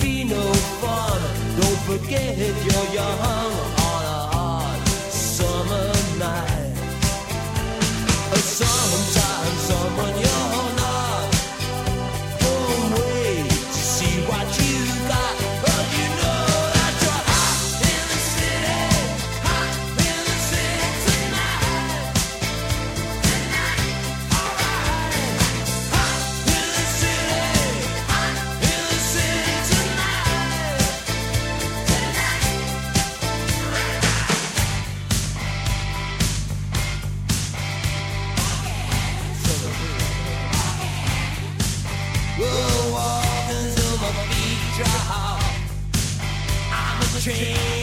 be no fun. Don't forget you're young on a hot summer night. Sometimes someone you're not won't wait to see what you got, but you know that you're hot in the city tonight. Alright, hot in the city tonight. We'll walk until my feet drop. I'm a train.